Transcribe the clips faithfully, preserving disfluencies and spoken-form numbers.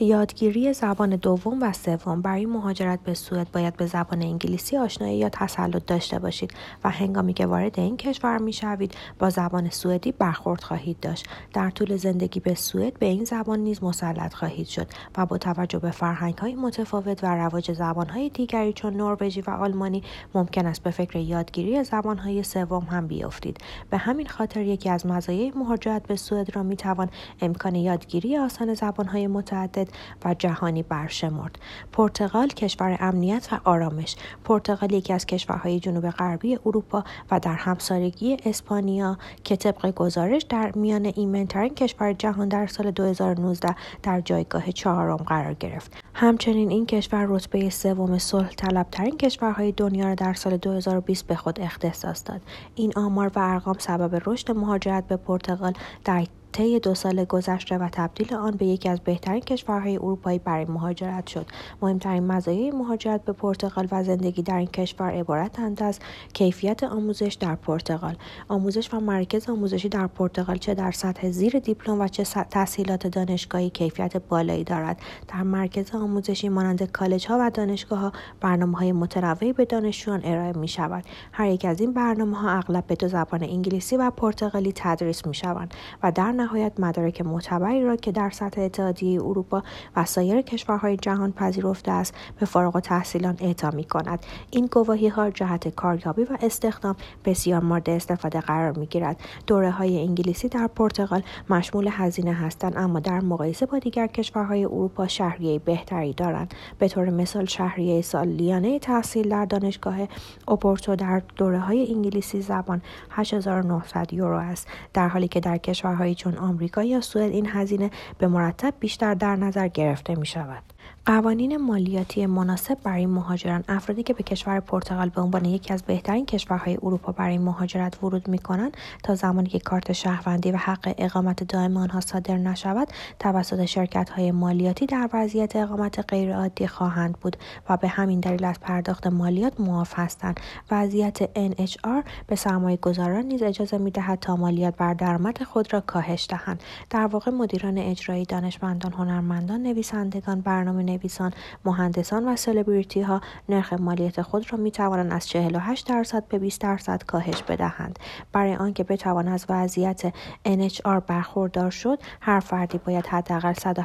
یادگیری زبان دوم و سوم. برای مهاجرت به سوئد باید به زبان انگلیسی آشنایی یا تسلط داشته باشید و هنگامی که وارد این کشور می‌شوید با زبان سوئدی برخورد خواهید داشت. در طول زندگی به سوئد به این زبان نیز مسلط خواهید شد و با توجه به فرهنگ‌های متفاوت و رواج زبان‌های دیگری چون نروژی و آلمانی ممکن است به فکر یادگیری زبان‌های سوم هم بیفتید. به همین خاطر یکی از مزایای مهاجرت به سوئد را می‌توان امکان یادگیری آسان زبان‌های متعدد و جهانی برشمرد. پرتغال کشور امنیت و آرامش. پرتغال یکی از کشورهای جنوب غربی اروپا و در همسایگی اسپانیا که طبق گزارش در میان ایمن‌ترین کشور جهان در سال دو هزار و نوزده در جایگاه چهارم قرار گرفت. همچنین این کشور رتبه سوم صلح طلب‌ترین کشورهای دنیا را در سال دو هزار و بیست به خود اختصاص داد. این آمار و ارقام سبب رشد مهاجرت به پرتغال در طی دو سال گذشته و تبدیل آن به یکی از بهترین کشورهای اروپایی برای مهاجرت شد. مهمترین مزایای مهاجرت به پرتغال و زندگی در این کشور عبارتند از کیفیت آموزش در پرتغال. آموزش و مراکز آموزشی در پرتغال چه در سطح زیر دیپلم و چه تحصیلات دانشگاهی کیفیت بالایی دارد. در مراکز آموزشی مانند کالج‌ها و دانشگاه‌ها برنامه‌های متنوعی به دانشجویان ارائه می‌شود. هر یک از این برنامه‌ها اغلب به دو زبان انگلیسی و پرتغالی تدریس می‌شوند و در نهایت مدارک معتبری را که در سطح اتحادیه اروپا و سایر کشورهای جهان پذیرفته است به فارغ التحصیلان اعطا می‌کند. این گواهی‌ها جهت کاریابی و استخدام بسیار مورد استفاده قرار می‌گیرد. دوره‌های انگلیسی در پرتغال مشمول هزینه هستند اما در مقایسه با دیگر کشورهای اروپا شهریه بهتری دارند. به طور مثال شهریه سالیانه تحصیل در دانشگاه اوپورتو در دوره‌های انگلیسی زبان هشت هزار و نهصد یورو است، در حالی که در کشورهای چون آمریکا یا سوئد این هزینه به مرتب بیشتر در نظر گرفته می شود. قوانین مالیاتی مناسب برای مهاجران. افرادی که به کشور پرتغال به عنوان یکی از بهترین کشورهای اروپا برای مهاجرت ورود می‌کنند تا زمانی که کارت شهروندی و حق اقامت دائم آنها صادر نشود توسط شرکت‌های مالیاتی در وضعیت اقامت غیرعادی خواهند بود و به همین دلیل از پرداخت مالیات معاف هستند. وضعیت ان اچ آر به سرمایه‌گذاران نیز اجازه می‌دهد تا مالیات بر درآمد خود را کاهش دهند. در واقع مدیران اجرایی، دانشمندان، هنرمندان، نویسندگان، برنامه نویسان، مهندسان و سلبریتی ها نرخ مالیات خود را می توانند از چهل و هشت درصد به بیست درصد کاهش بدهند. برای آنکه بتوان از وضعیت ان اچ آر برخوردار شد، هر فردی باید حداقل صد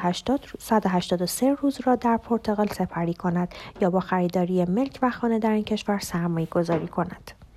و هشتاد و سه روز را در پرتغال سپری کند یا با خریداری ملک و خانه در این کشور سرمایه گذاری کند.